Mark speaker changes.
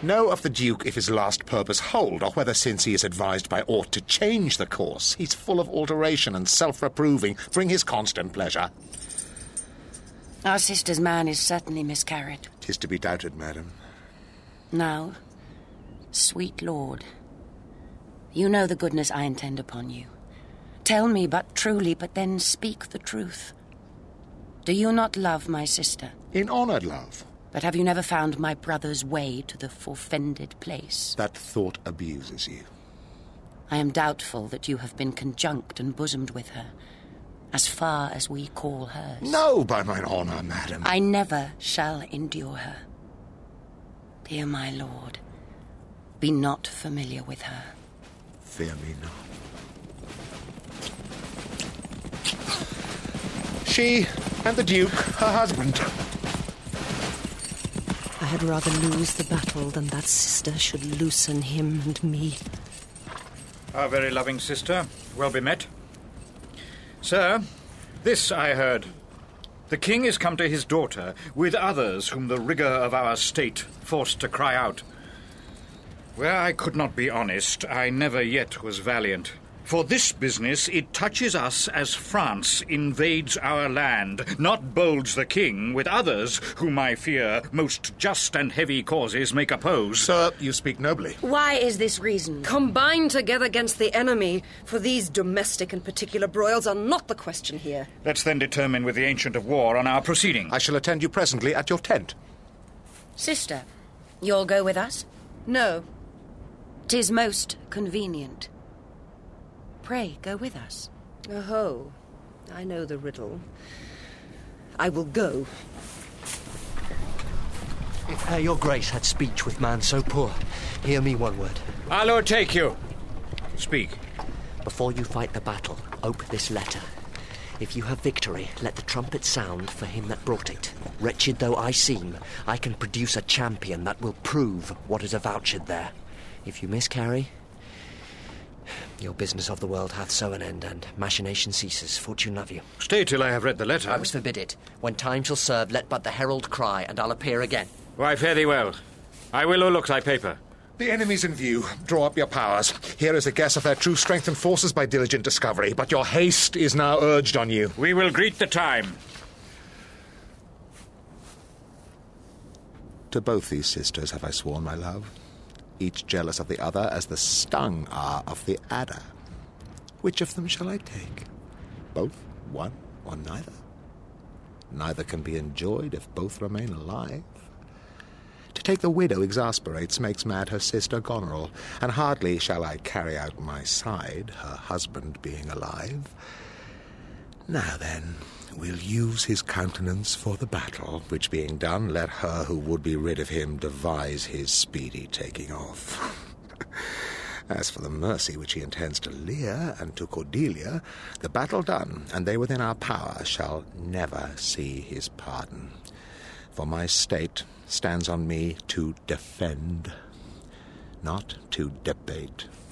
Speaker 1: Know of the Duke if his last purpose hold, or whether since he is advised by aught to change the course, he's full of alteration and self-reproving, bring his constant pleasure.
Speaker 2: Our sister's man is certainly miscarried.
Speaker 1: 'Tis to be doubted, madam.
Speaker 2: Now, sweet lord, you know the goodness I intend upon you. Tell me but truly, but then speak the truth. Do you not love my sister?
Speaker 1: In honoured love.
Speaker 2: But have you never found my brother's way to the forfended place?
Speaker 1: That thought abuses you.
Speaker 2: I am doubtful that you have been conjunct and bosomed with her, as far as we call hers.
Speaker 1: No, by mine honour, madam.
Speaker 2: I never shall endure her. Dear my lord, be not familiar with her.
Speaker 1: Fear me not. She and the Duke, her husband.
Speaker 3: I had rather lose the battle than that sister should loosen him and me.
Speaker 4: Our very loving sister, well be met. Sir, this I heard. The king is come to his daughter, with others whom the rigour of our state forced to cry out. Where I could not be honest, I never yet was valiant. For this business it touches us as France invades our land, not bolds the king with others whom I fear most just and heavy causes make oppose.
Speaker 1: Sir, you speak nobly.
Speaker 2: Why is this reason?
Speaker 3: Combine together against the enemy, for these domestic and particular broils are not the question here.
Speaker 4: Let's then determine with the Ancient of War on our proceeding.
Speaker 1: I shall attend you presently at your tent.
Speaker 2: Sister, you'll go with us?
Speaker 3: No.
Speaker 2: 'Tis most convenient. Pray, go with us.
Speaker 3: Oh, I know the riddle. I will go.
Speaker 5: Your Grace had speech with man so poor. Hear me one word.
Speaker 4: Our Lord take you. Speak.
Speaker 5: Before you fight the battle, ope this letter. If you have victory, let the trumpet sound for him that brought it. Wretched though I seem, I can produce a champion that will prove what is avouched there. If you miscarry, your business of the world hath so an end, and machination ceases. Fortune love you.
Speaker 4: Stay till I have read the letter.
Speaker 5: I was forbid it. When time shall serve, let but the herald cry, and I'll appear again.
Speaker 4: Why, fare thee well. I will o'erlook thy paper.
Speaker 1: The enemy's in view. Draw up your powers. Here is a guess of their true strength and forces by diligent discovery, but your haste is now urged on you.
Speaker 4: We will greet the time.
Speaker 1: To both these sisters have I sworn my love, each jealous of the other as the stung are of the adder. Which of them shall I take? Both, one, or neither? Neither can be enjoyed if both remain alive. To take the widow exasperates, makes mad her sister Goneril, and hardly shall I carry out my side, her husband being alive. Now then, we'll use his countenance for the battle, which being done, let her who would be rid of him devise his speedy taking off. As for the mercy which he intends to Lear and to Cordelia, the battle done, and they within our power, shall never see his pardon. For my state stands on me to defend, not to debate.